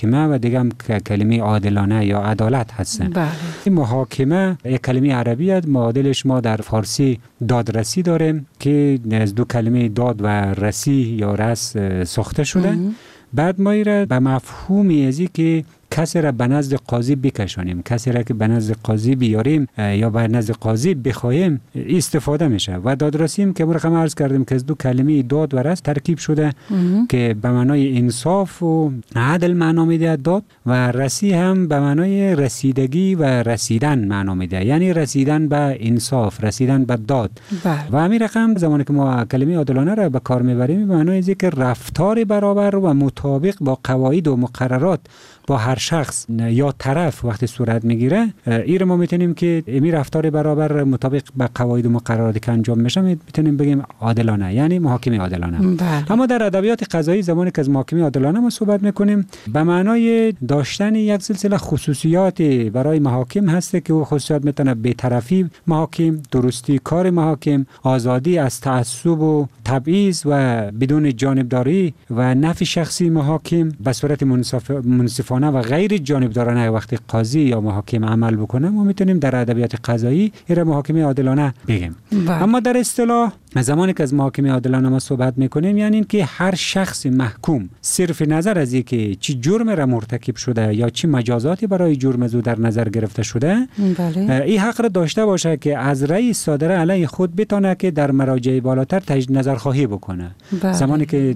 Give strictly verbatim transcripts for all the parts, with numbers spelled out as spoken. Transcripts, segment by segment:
محاکمه و دیگه هم کلمه عادلانه یا عدالت هست. بله. این محاکمه یک کلمه عربی است، معادلش ما در فارسی دادرسی داریم که از دو کلمه داد و رسی یا رس ساخته شده. ام. بعد ما ایره به مفهومی ازی که کسی را به نزد قاضی بکشانیم، کسی را که به نزد قاضی بیاریم یا به نزد قاضی بخوایم استفاده میشه. و دادرسیم که مرقم عرض کردیم که از دو کلمه داد و رس ترکیب شده ام. که به معنای انصاف و عدل معنا میده داد، و رسی هم به معنای رسیدگی و رسیدن معنا میده، یعنی رسیدن به انصاف، رسیدن به داد. بله. و همین رقم زمانی که ما کلمه عادلانه را به کار میبریم به معنای اینه که رفتار برابر و مطابق با قواعد و مقررات با هر شخص یا طرف وقتی صورت میگیره، این ما میتونیم که این رفتار برابر مطابق به قواعد و مقرراتی که انجام میشه میتونیم بگیم عادلانه، یعنی محاکمه عادلانه. بله. اما در ادبیات قضایی زمانی که از محاکمه عادلانه ما صحبت میکنیم به معنای داشتن یک سلسله خصوصیات برای محاکم هست که او خصوصیات میتونه بی‌طرفی محاکم، درستی کار محاکم، آزادی از تعصب و تبعیض و بدون جانبداری و نفع شخصی محاکم به صورت منصف و غیر جانبدارانه وقتی قاضی یا محاکم عمل بکنه ما میتونیم در ادبیات قضایی این محاکمه عادلانه بگیم. بله. اما در اصطلاح زمانی که از محاکمه عادلانه ما صحبت میکنیم یعنی این که هر شخص محکوم صرف نظر از اینکه چی جرم را مرتکب شده یا چی مجازاتی برای جرم او در نظر گرفته شده، بله. این حق را داشته باشه که از رأی صادره علیه خود بتونه که در مراجع بالاتر تجدید نظر خواهی بکنه. بله. زمانی که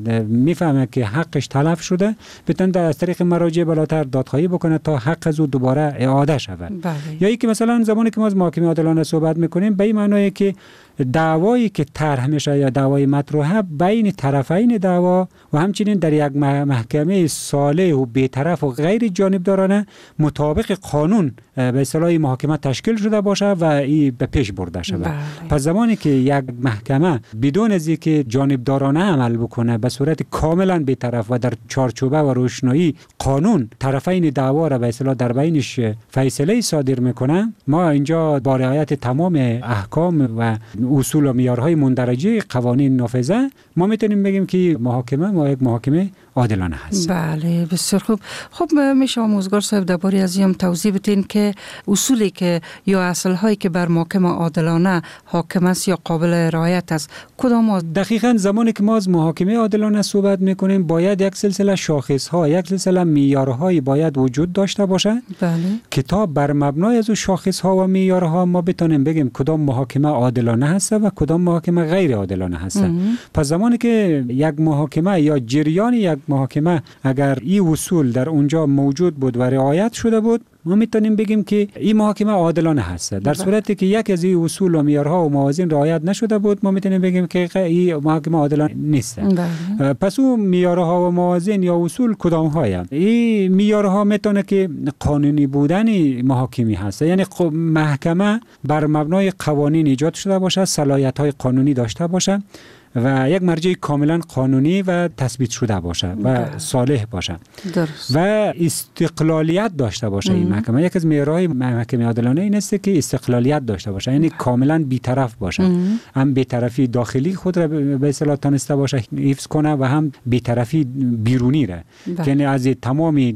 میفهمه که حقش تلف شده بتونه از طریق مراجع بالاتر دادخواهی بکنه تا حق از او دوباره اعاده شود. بله. یا اینکه مثلا زمانی که ما از محاکمه عادلانه صحبت میکنیم به این معنیه که دعوایی که طرح میشه یا دعوای مطروحه بین طرفین دعوا و همچنین در یک محکمه صالح و بی‌طرف و غیر جانبدارانه مطابق قانون به اصطلاح محاکمه تشکیل شده باشه و این به پیش برده شود. بله. پس زمانی که یک محکمه بدون از اینکه جانبدارانه عمل بکنه به صورت کاملا بی‌طرف و در چارچوبه و روشنایی قانون طرفین دعوا را به اصطلاح در بینش فیصله صادر میکنه، ما اینجا با رعایت تمام احکام و اصول و معیارهای مندرجه قوانین نافذه ما میتونیم بگیم که محاکمه ما یک محاکمه عادلانه هست. بله بسیار خوب. خب میشه آموزگار صاحب درباره از این توضیح بدین که اصولی که یا اصل هایی که بر محاکمه عادلانه حاکم است یا قابل رعایت است کدام؟ دقیقاً زمانی که ما از محاکمه عادلانه صحبت میکنیم باید یک سلسله شاخص ها، یک سلسله معیارهای باید وجود داشته باشه. بله. که تا بر مبنای از شاخص ها و معیارها ما بتونیم بگیم کدام محاکمه عادلانه هست و کدام محاکمه غیر عادلانه هست. پس زمانی که یک محاکمه یا جریان یک محاکمه اگر این اصول در اونجا موجود بود و رعایت شده بود ما میتونیم بگیم که این محاکمه عادلانه هست. در صورتی که یک از این اصول و معیارها و موازین رعایت نشده بود ما میتونیم بگیم که این محاکمه عادلانه نیست. پس اون معیارها و موازین یا اصول کدام هاست؟ این معیارها میتونه که قانونی بودن محاکمی هست، یعنی محکمه بر مبنای قوانین ایجاد شده باشه، صلاحیت های قانونی داشته باشه و یک مرجع کاملا قانونی و تثبیت شده باشه و صالح باشه. درست. و استقلالیت داشته باشه. این محکمه یک از معیارهای محکمه عادلانه این است که استقلالیت داشته باشه، یعنی کاملا بی‌طرف باشه. ام. هم بی‌طرفی داخلی خود را به اصطلاح تانسته باشه حفظ کنه و هم بی‌طرفی بیرونی را، یعنی از تمام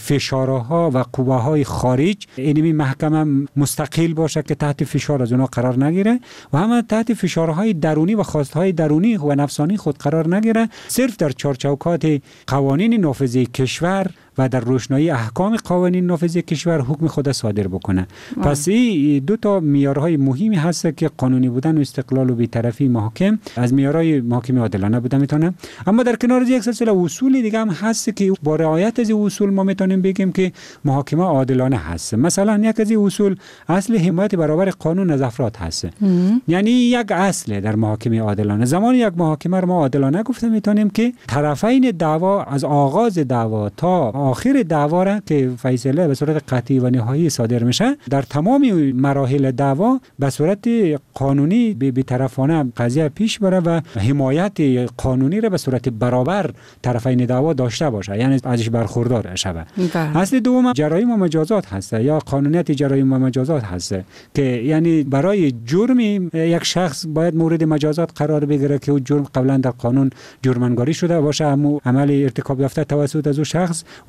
فشارها و قوه‌های خارج این محکمه مستقل باشه که تحت فشار از اونها قرار نگیره و هم تحت فشارهای درونی و خواستهای درونی و نفسانی خود قرار نگیره، صرف در چارچوکات قوانین نافذه کشور و در روشنایی احکام قوانین نافذه کشور حکم خود صادر بکنه. آه. پس این دو تا معیارهای مهمی هست که قانونی بودن و استقلال و بی‌طرفی محاکم از معیارهای محاکمه عادلانه بوده میتونه. اما در کنار یک سلسله اصول دیگه هم هست که با رعایت از اصول ما میتونیم بگیم که محاکمه عادلانه هست. مثلا یک از اصول اصل حمایت برابر قانون از افراد هست. ام. یعنی یک اصل در محاکمه عادلانه. زمان یک محاکمه رو ما عادلانه گفته میتونیم که طرفین دعوا از آغاز دعوا تا آخر دعوا را که فیصله به صورت قطعی و نهایی صادر میشه در تمام مراحل دعوا به صورت قانونی بی‌طرفانه قضیه پیش بره و حمایت قانونی را به صورت برابر طرفین دعوا داشته باشه، یعنی ازش برخوردار شود. اصل دوم جرایم و مجازات هست یا قانونیت جرایم و مجازات هست که یعنی برای جرم یک شخص باید مورد مجازات قرار بگیره که اون جرم قبلا در قانون جرمنگاری شده باشه، اما عمل ارتکاب یافته توسط از اون شخص و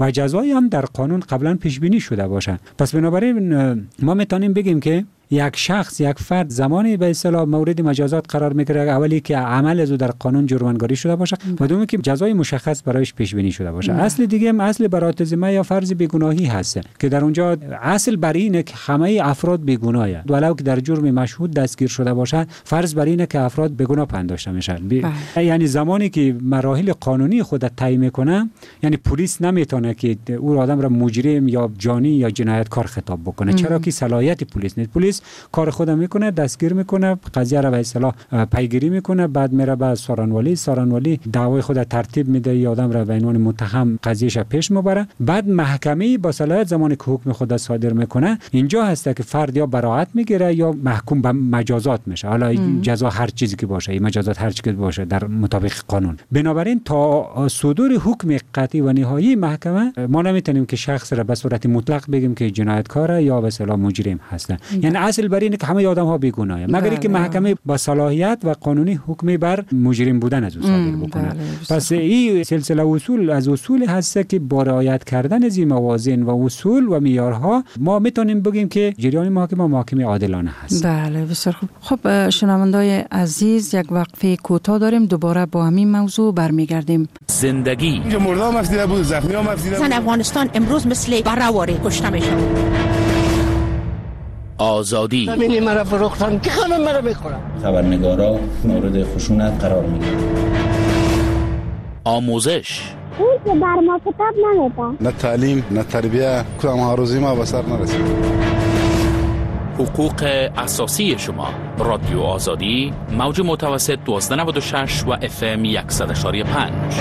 و جزایی هم در قانون قبلا پیش بینی شده باشه. پس بنابراین ما میتونیم بگیم که یک شخص یک فرد زمانی به اصطلاح مورد مجازات قرار میگیره اولی که عمل از او در قانون جرمانگاری شده باشه و دومی که جزای مشخص برایش پیش بینی شده باشه. اصل دیگه هم اصل برات ذمه یا فرض بیگناهی هست که در اونجا اصل بر اینه که همه افراد بیگناهه ولو که در جرم مشهود دستگیر شده باشه فرض بر اینه که افراد بیگناه پنداشته میشن. بی... یعنی زمانی که مراحل قانونی خود طی میکنه یعنی پلیس نمیتونه که اون آدم را مجرم یا جانی یا جنایتکار خطاب بکنه. چرا که صلاحیت پلیس نیست. پلیس کار خودم میکنه، دستگیر میکنه، قضیه را به اصطلاح پیگیری میکنه، بعد میره به سارنوالی، سارنوالی دعوای خود ترتیب میده، یا آدم را به عنوان متهم قضیهش پیش میبره. بعد محکمه با صلاحیت زمانی که حکم خود صادر میکنه اینجا هست که فرد یا براءت میگیره یا محکوم به مجازات میشه. حالا جزا هر چیزی که باشه، این مجازات هر چیزی که باشه در مطابق قانون. بنابراین تا صدور حکم قطعی و نهایی محکمه ما نمیتونیم که شخص را به صورت مطلق بگیم که جنایتکار یا به اصطلاح مجرم هست. یعنی اصل بر اینه که همه آدم ها بیگناه، مگر اینکه محکمه با صلاحیت و قانونی حکمی بر مجرم بودن از او صادر بکنه. پس این سلسله اصول از اصول هست که با رعایت کردن از این موازین و اصول و معیارها ما میتونیم بگیم که جریان محاکمه محاکمه عادلانه هست. بله بسیار خوب. خب شنوندای عزیز یک وقفه کوتاه داریم، دوباره با همین موضوع برمیگردیم. زندگی مردم مفیده بود، زخمی ها مفیده بود. افغانستان امروز مثل برآوری کشته میشه. آزادی زمینی مرا فروختن که همه مرا میخورن. خبرنگارا مورد خشونت قرار میگیرن. آموزش اون که بر ما کتاب نمیدن. نه تعلیم نه تربیه، کدام هاروزی ما به سر نرسید. حقوق اساسی شما. رادیو آزادی موج متوسط دوازده نود و شش و اف ام صد و یک و پنج.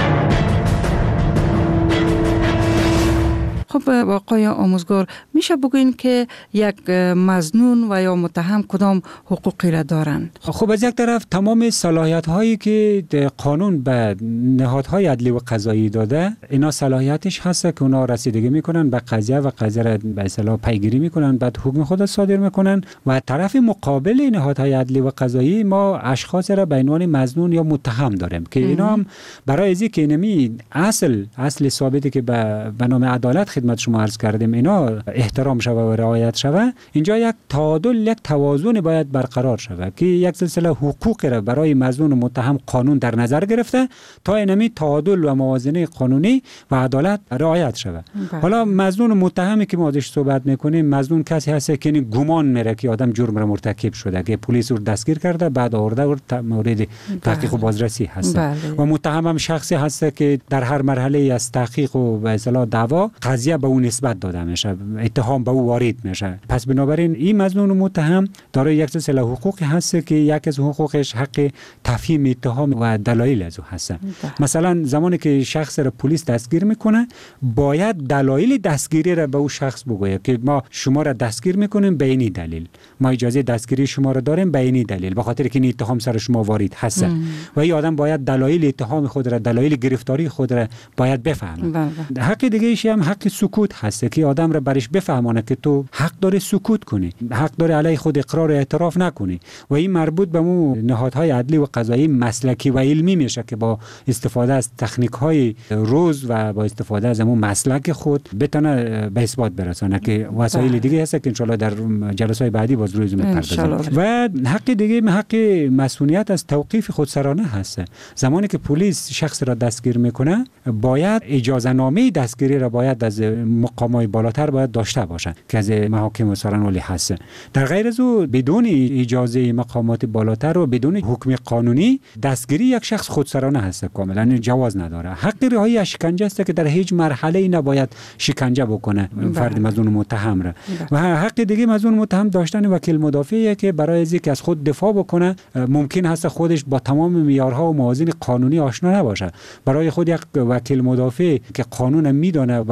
خب آقای آموزگار میشه بگوین که یک مظنون و یا متهم کدام حقوقی را دارند؟ خب از یک طرف تمام صلاحیت هایی که قانون به نهادهای عدلی و قضایی داده اینا صلاحیتش هست که اونا رسیدگی میکنن به قضیه و قضیه را به اصطلاح پیگیری میکنن، بعد حکم خود صادر میکنن. و طرف مقابل نهادهای عدلی و قضایی ما اشخاص را به عنوان مظنون یا متهم داریم که اینا هم برای ازی که اینمی اصل اصل ثابتی که به نام عدالت خدمت شما عرض کردیم اینا احترام شوه و رعایت شوه، اینجا یک تعادل یک توازن باید برقرار شوه که یک سلسله حقوق را برای مظنون و متهم قانون در نظر گرفته تا اینمی تعادل و موازنه قانونی و عدالت رعایت شوه. حالا مظنون و متهمی که ما ازش صحبت میکنیم، مظنون کسی هست که گمان میره که آدم جرم را مرتکب شده که پلیس رو دستگیر کرده بعد آورده و مورد تحقیق و بازرسی هست. و متهم هم شخصی هست که در هر مرحله از تحقیق و به اصطلاح دعوا قضیه به اون نسبت داده میشه، اتهام به او وارد میشه. پس بنابراین این مظنون و متهم دارای یک سلسله حقوقی هست که یک از حقوقش حق تفهیم اتهام و دلایل از او هست. مثلا زمانی که شخص را پلیس دستگیر میکنه باید دلایل دستگیری را به او شخص بگوید که ما شما را دستگیر میکنیم به این دلیل، ما اجازه دستگیری شما را داریم به این دلیل، به خاطر که این اتهام سر شما وارد هست. و این آدم باید دلایل اتهام خود را، دلایل گرفتاری خود را باید بفهمه. حق دیگه ایش هم حق سکوت هست که آدم را برش بفهمانه که تو حق داری سکوت کنی، حق داری علی خود اقرار و اعتراف نکنی. و این مربوط به مو نهادهای عدلی و قضایی مسلکی و علمی میشه که با استفاده از تکنیک های روز و با استفاده از مو مسلک خود بتونه به اثبات برسانه که وسایل دیگه هست که ان شاءالله در جلسات بعدی باز روی میپردازیم. و حق دیگه حق مسئولیت از توقیف خودسرانه هست. زمانی که پلیس شخص را دستگیر میکنه باید اجازه نامه دستگیری را باید از مقامات بالاتر باید داشته باشه که از محاکم و سارنوالی هست. در غیر از او بدون اجازه مقامات بالاتر و بدون حکم قانونی دستگیری یک شخص خودسرانه هست، کاملا جواز نداره. حق رهایی از شکنجه است که در هیچ مرحله ای نباید شکنجه بکنه فرد مظنون متهم را. و حق دیگه مظنون متهم داشتن وکیل مدافعی که برای اینکه از خود دفاع بکنه ممکن هست خودش با تمام معیارها و موازین قانونی آشنا نباشه. برای خود یک وکیل مدافع که قانون میدونه باید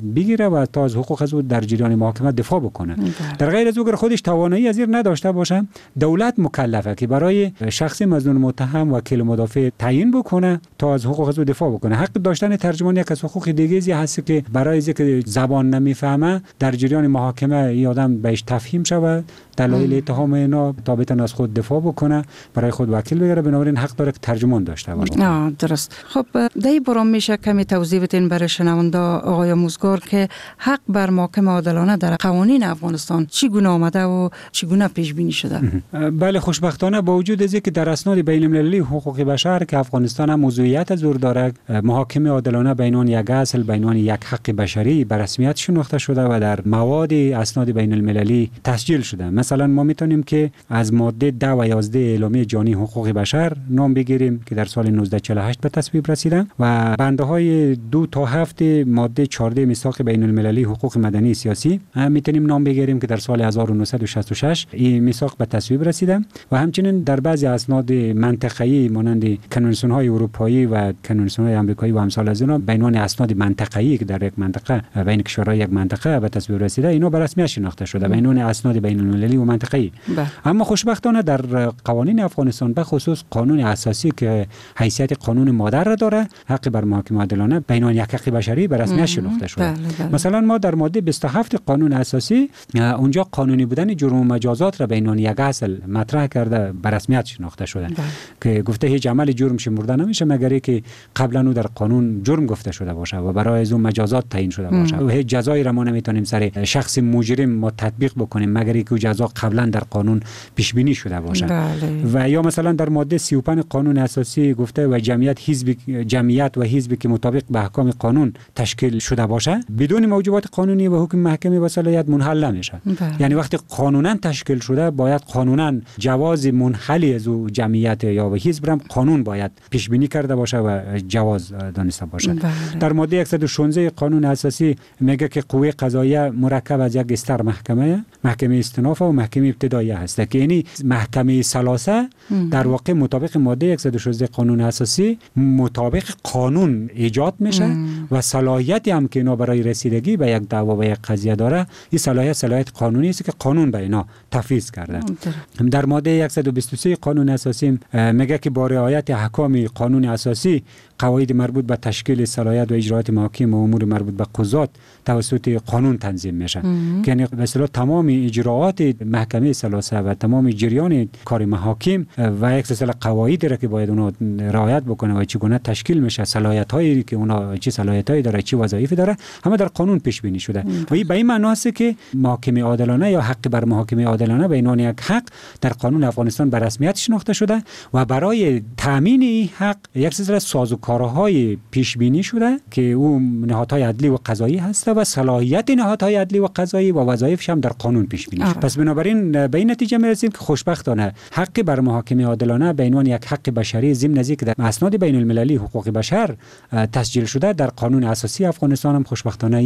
بگیره و تا از حقوق از او در جریان محاکمه دفاع بکنه. در غیر از او اگر خودش توانایی از این نداشته باشه، دولت مکلفه که برای شخص مظنون متهم وکیل مدافع تعیین بکنه تا از حقوق از او دفاع بکنه. حق داشتن ترجمان یک از حقوق دیگه هست که برای اینکه زبان نمیفهمه در جریان محاکمه این آدم بهش تفهیم شود، دلایل اتهام اینا تا بتونه از خود دفاع بکنه، برای خود وکیل بگیره، بنابراین حق داره که ترجمان داشته باشه. آه درست. خب دای برام میشه کمی توضیح بدین برای شنونده آقای آموزگار که حق بر محاکمه عادلانه در قوانین افغانستان چگونه آمده و چگونه پیش بینی شده؟ بله، خوشبختانه با وجود از اینکه در اسناد بین المللی حقوق بشر که افغانستان هم موضوعیت زور داره، محاکمه عادلانه به عنوان یک اصل، به عنوان یک حق بشری به رسمیت شناخته شده و در مواد اسناد بین المللی تسجیل شده. مثلا ما میتونیم که از ماده ده و یازده اعلامیه جهانی حقوق بشر نام بگیریم که در سال نوزده چهل و هشت به تصویب رسیدن و بنده های دو تا هفت ماده چهارده میثاق بین المللی حقوق مدنی سیاسی میتونیم نام بگیریم که در سال هزار و نهصد و شصت و شش این میثاق به تصویب رسیده و همچنین در بعضی اسناد منطقه‌ای مانند کنوانسیون های اروپایی و کنوانسیون های آمریکایی و امثال از اینا به عنوان اسناد منطقه‌ای که در یک منطقه بین کشورهای یک منطقه به تصویب رسیده، اینا به رسمیت شناخته شده به عنوان اسناد بین المللی و منطقه‌ای. اما خوشبختانه در قوانین افغانستان به خصوص قانون اساسی که حیثیت قانون مادر را داره، حق بر محاکمه عادلانه به عنوان یک حق بشری به رسمیت شناخته شده. بله بله. مثلا ما در ماده بیست و هفت قانون اساسی اونجا قانونی بودن جرم و مجازات را به عنوان یک اصل مطرح کرده به رسمیت شناخته شده. بله. که گفته هیچ عمل جرم شمرده نمیشه مگر اینکه قبلا او در قانون جرم گفته شده باشه و برای از اون مجازات تعیین شده باشه و هیچ جزایی را ما نمیتونیم سر شخص مجرم ما تطبیق بکنیم مگر اینکه جزا قبلا در قانون پیش بینی شده باشه. بله. و یا مثلا در ماده سی و پنج قانون اساسی گفته و جمعیت حزب جمعیت و حزبی که مطابق به احکام قانون تشکیل شده باشه بدون موجبات قانونی و حکم محکمه و صلاحیت منحل نمیشه. بله. یعنی وقتی قانونا تشکیل شده باید قانونا جواز منحلی از او جمعیت یا حزب هم قانون باید پیش بینی کرده باشه و جواز دانسته باشه. بله. در ماده صد و شانزده قانون اساسی میگه که قوه قضاییه مرکب از یک استر محکمه، محکمه استئناف و محکمه ابتداییه هست که یعنی محکمه ثلاثه در واقع مطابق ماده صد و شانزده قانون اساسی مطابق قانون ایجاد میشه ام. و صلاحیتی هم که اینا برای رسیدگی به یک دعوا و یک قضیه داره، این صلاحیت صلاحیت قانونی است که قانون به اینا تفویض کرده. ام. در ماده صد و بیست و سه قانون اساسی میگه که با رعایت احکام قانون اساسی قواعد مربوط به تشکیل صلاحیت و اجرات محاکم و امور مربوط به قضات توسط قانون تنظیم میشه که یعنی به اصطلاح تمام اجراعات محکمه ثلاثه و تمام جریان کار محاکم و یک سلسله قواعدی را که باید اونا رعایت بکنه و چگونه تشکیل میشه، صلاحیت هایی که اونا چه صلاحیت هایی داره، چه وظایفی داره، همه در قانون پیش بینی شده و این به این معنی است که محاکمه عادلانه یا حق بر محاکمه عادلانه به عنوان یک حق در قانون افغانستان به رسمیت شناخته شده و برای تامین این حق یک سلسله سازوکارهای پیش بینی شده که اون نهادهای عدلی و قضایی هست و صلاحیت نهادهای عدلی و قضایی و وظایفش هم در قانون پیش بینی شده. پس بنابراین به این نتیجه میرسیم که خوشبختانه حق بر محاکمه عادلانه به عنوان یک حق بشری ضمن از اینکه در اسناد بین المللی حقوق بشر تسجیل شده در قانون اساسی افغانستان هم خوشبختانه